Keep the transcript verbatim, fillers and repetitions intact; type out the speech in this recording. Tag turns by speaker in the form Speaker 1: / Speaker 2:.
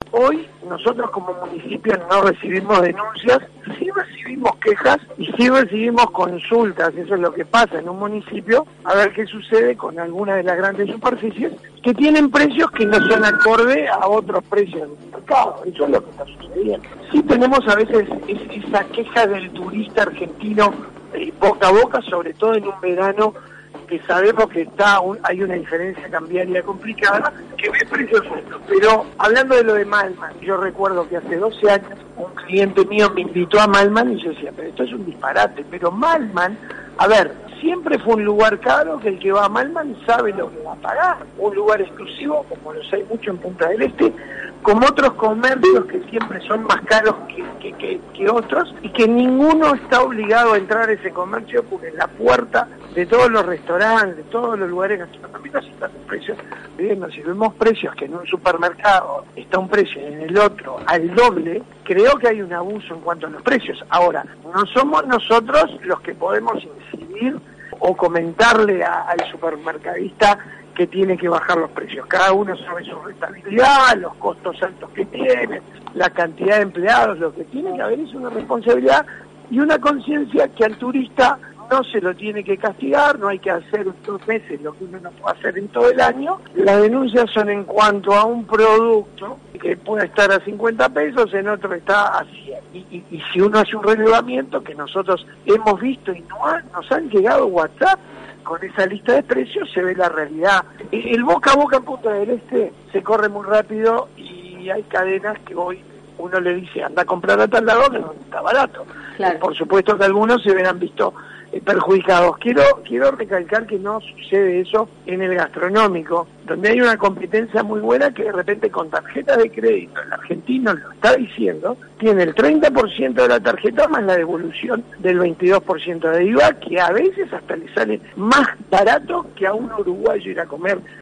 Speaker 1: Hoy nosotros como municipio no recibimos denuncias, sí recibimos quejas y sí recibimos consultas. Eso es lo que pasa en un municipio, a ver qué sucede con algunas de las grandes superficies que tienen precios que no son acorde a otros precios del mercado. Eso es lo que está sucediendo. Sí tenemos a veces es, esa queja del turista argentino eh, boca a boca, sobre todo en un verano que sabemos que está un, hay una diferencia cambiaria complicada, que ve precios altos. Pero hablando de lo de Malman, yo recuerdo que hace doce años un cliente mío me invitó a Malman y yo decía, pero esto es un disparate, pero Malman, a ver, siempre fue un lugar caro que el que va a Malman sabe lo que va a pagar, un lugar exclusivo, como los hay mucho en Punta del Este, como otros comercios que siempre son más caros que, que, que, que otros, y que ninguno está obligado a entrar a ese comercio porque en la puerta de todos los restaurantes, de todos los lugares gastronómicos están los precios. Bien, si vemos precios que en un supermercado está un precio y en el otro al doble, creo que hay un abuso en cuanto a los precios. Ahora, no somos nosotros los que podemos incidir o comentarle a, al supermercadista que tiene que bajar los precios. Cada uno sabe su rentabilidad, los costos altos que tiene, la cantidad de empleados. Lo que tiene que haber es una responsabilidad y una conciencia que al turista no se lo tiene que castigar, no hay que hacer dos meses lo que uno no puede hacer en todo el año. Las denuncias son en cuanto a un producto que puede estar a cincuenta pesos, en otro está a cien. Y, y, y si uno hace un relevamiento que nosotros hemos visto y no ha, nos han llegado WhatsApp con esa lista de precios, se ve la realidad. El boca a boca en Punta del Este se corre muy rápido y hay cadenas que hoy uno le dice anda a comprar a tal lado que no está barato. Claro. Por supuesto que algunos se verán visto eh, perjudicados. Quiero quiero recalcar que no sucede eso en el gastronómico, donde hay una competencia muy buena que de repente con tarjetas de crédito, el argentino lo está diciendo, tiene el treinta por ciento de la tarjeta más la devolución del veintidós por ciento de I V A, que a veces hasta le sale más barato que a un uruguayo ir a comer